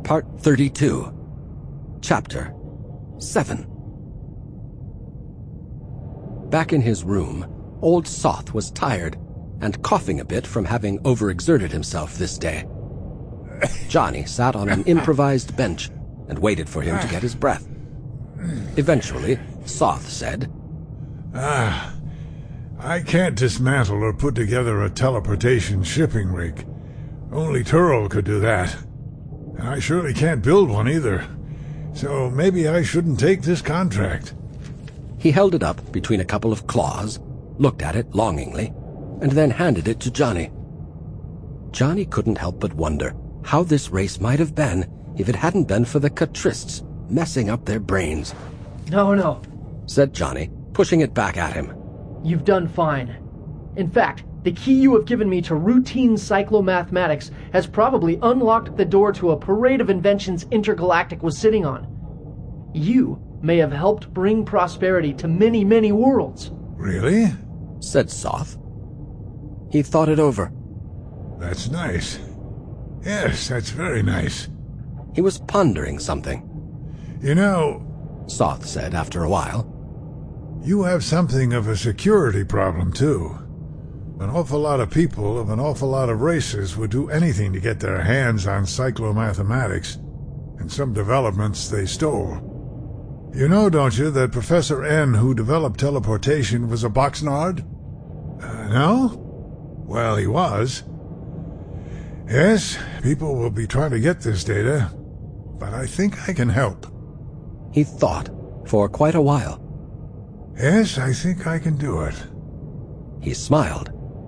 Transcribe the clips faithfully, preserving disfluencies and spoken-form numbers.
Part thirty-two. Chapter seven. Back in his room, old Soth was tired and coughing a bit from having overexerted himself this day. Johnny sat on an improvised bench and waited for him to get his breath. Eventually, Soth said, Ah, I can't dismantle or put together a teleportation shipping rig. Only Turl could do that. And I surely can't build one either. So maybe I shouldn't take this contract. He held it up between a couple of claws, looked at it longingly, and then handed it to Johnny. Johnny couldn't help but wonder how this race might have been if it hadn't been for the Katrists messing up their brains. No, no, said Johnny, pushing it back at him. You've done fine. In fact, the key you have given me to routine cyclomathematics has probably unlocked the door to a parade of inventions Intergalactic was sitting on. You may have helped bring prosperity to many, many worlds. Really? Said Soth. He thought it over. That's nice. Yes, that's very nice. He was pondering something. You know, Soth said after a while, you have something of a security problem, too. An awful lot of people of an awful lot of races would do anything to get their hands on cyclomathematics, and some developments they stole. You know, don't you, that Professor N, who developed teleportation, was a Boxnard? Uh, no? Well, he was. Yes, people will be trying to get this data, but I think I can help. He thought for quite a while. Yes, I think I can do it. He smiled.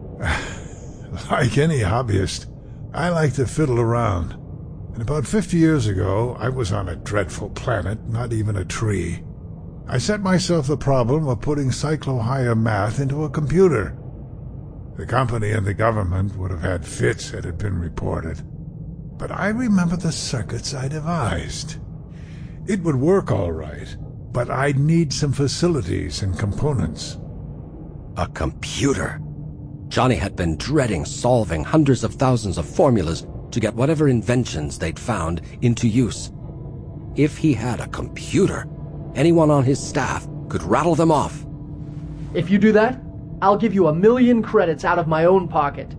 Like any hobbyist, I like to fiddle around. And about fifty years ago, I was on a dreadful planet, not even a tree. I set myself the problem of putting cyclohigher math into a computer. The company and the government would have had fits had it been reported. But I remember the circuits I devised. It would work all right, but I'd need some facilities and components. A computer. Johnny had been dreading solving hundreds of thousands of formulas to get whatever inventions they'd found into use. If he had a computer, anyone on his staff could rattle them off. If you do that, I'll give you a million credits out of my own pocket.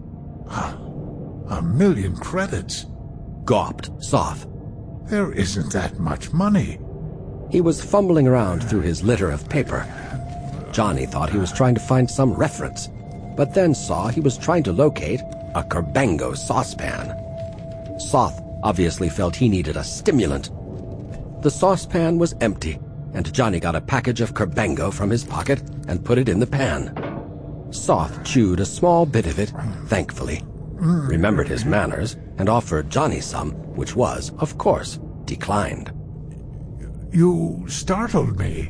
A million credits? Gawped Soth. There isn't that much money. He was fumbling around through his litter of paper. Johnny thought he was trying to find some reference, but then saw he was trying to locate a Kerbango saucepan. Soth obviously felt he needed a stimulant. The saucepan was empty, and Johnny got a package of Kerbango from his pocket and put it in the pan. Soth chewed a small bit of it, thankfully, remembered his manners, and offered Johnny some, which was, of course, declined. You startled me.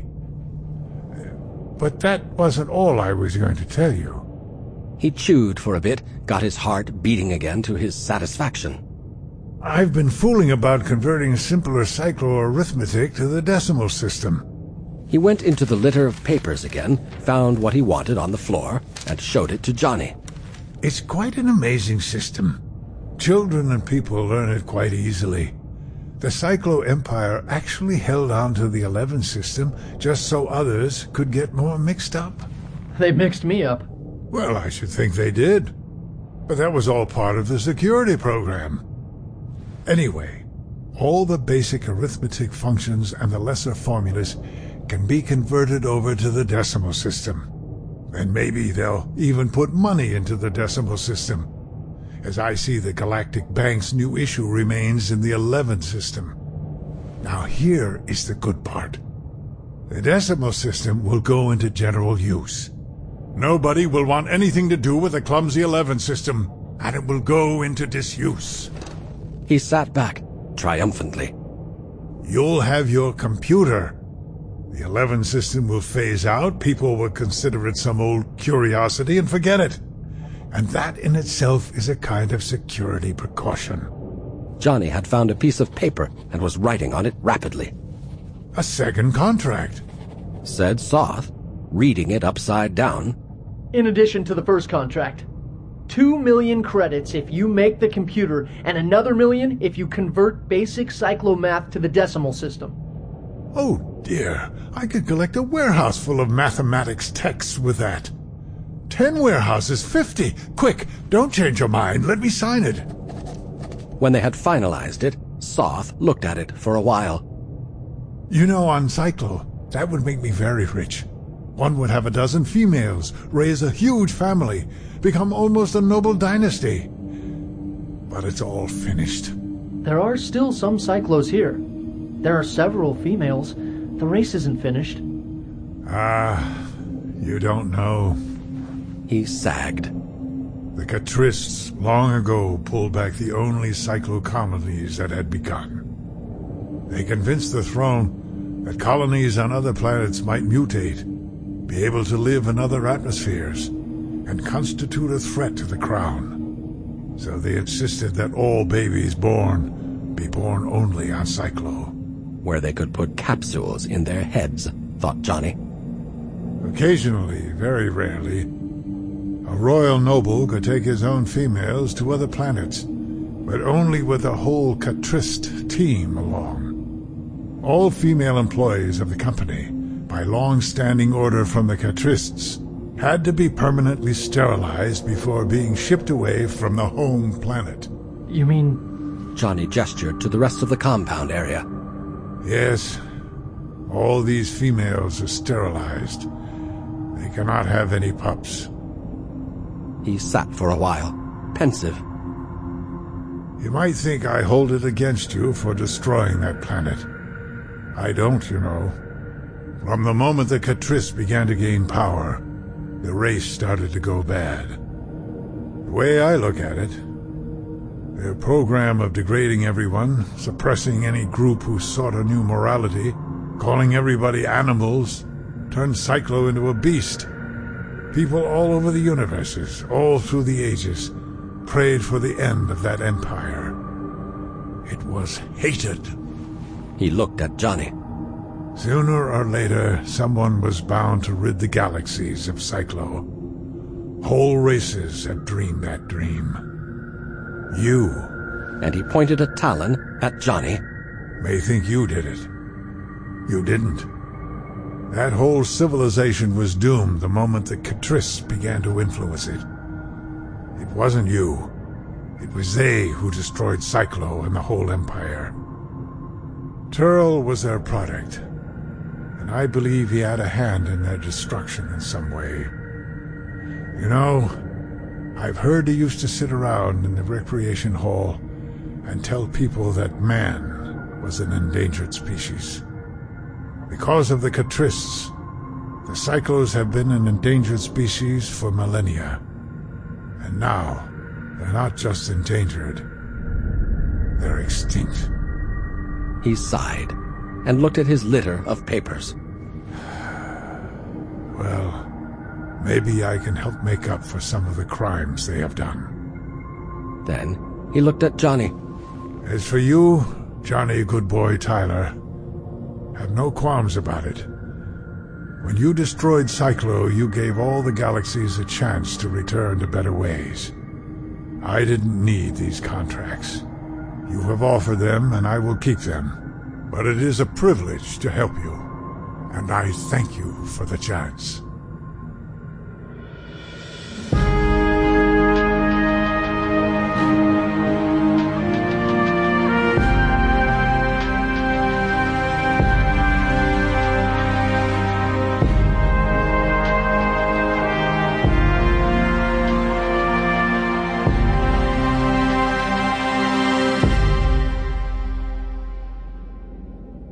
But that wasn't all I was going to tell you. He chewed for a bit, got his heart beating again to his satisfaction. I've been fooling about converting simpler cycloarithmetic to the decimal system. He went into the litter of papers again, found what he wanted on the floor, and showed it to Johnny. It's quite an amazing system. Children and people learn it quite easily. The Cyclo Empire actually held on to the eleven system just so others could get more mixed up. They mixed me up. Well, I should think they did. But that was all part of the security program. Anyway, all the basic arithmetic functions and the lesser formulas can be converted over to the decimal system. And maybe they'll even put money into the decimal system. As I see, the Galactic Bank's new issue remains in the eleven system. Now here is the good part. The decimal system will go into general use. Nobody will want anything to do with the clumsy eleven system, and it will go into disuse. He sat back, triumphantly. You'll have your computer. The eleven system will phase out, people will consider it some old curiosity and forget it. And that in itself is a kind of security precaution. Johnny had found a piece of paper and was writing on it rapidly. A second contract, said Soth, reading it upside down. In addition to the first contract. Two million credits if you make the computer, and another million if you convert basic cyclomath to the decimal system. Oh dear, I could collect a warehouse full of mathematics texts with that. Ten warehouses, fifty! Quick, don't change your mind, let me sign it. When they had finalized it, Soth looked at it for a while. You know, on Cyclo, that would make me very rich. One would have a dozen females, raise a huge family, become almost a noble dynasty. But it's all finished. There are still some Cyclos here. There are several females. The race isn't finished. Ah, you don't know. He sagged. The Catrists long ago pulled back the only Cyclo colonies that had begun. They convinced the throne that colonies on other planets might mutate, be able to live in other atmospheres, and constitute a threat to the crown. So they insisted that all babies born be born only on Cyclo. Where they could put capsules in their heads, thought Johnny. Occasionally, very rarely, a royal noble could take his own females to other planets, but only with a whole Catrist team along. All female employees of the company, by long-standing order from the Catrists, had to be permanently sterilized before being shipped away from the home planet. You mean... Johnny gestured to the rest of the compound area. Yes. All these females are sterilized. They cannot have any pups. He sat for a while, pensive. You might think I hold it against you for destroying that planet. I don't, you know. From the moment the Catrists began to gain power, the race started to go bad. The way I look at it, their program of degrading everyone, suppressing any group who sought a new morality, calling everybody animals, turned Cyclo into a beast. People all over the universes, all through the ages, prayed for the end of that empire. It was hated. He looked at Johnny. Sooner or later, someone was bound to rid the galaxies of Cyclo. Whole races have dreamed that dream. You, and he pointed a talon at Johnny, may think you did it. You didn't. That whole civilization was doomed the moment the Catrists began to influence it. It wasn't you. It was they who destroyed Cyclo and the whole empire. Turl was their product, and I believe he had a hand in their destruction in some way. You know, I've heard he used to sit around in the recreation hall and tell people that man was an endangered species. Because of the Catrists, the Cyclos have been an endangered species for millennia. And now, they're not just endangered, they're extinct. He sighed and looked at his litter of papers. Well, maybe I can help make up for some of the crimes they have done. Then he looked at Johnny. As for you, Johnny Goodboy Tyler, have no qualms about it. When you destroyed Cyclo, you gave all the galaxies a chance to return to better ways. I didn't need these contracts. You have offered them, and I will keep them. But it is a privilege to help you, and I thank you for the chance.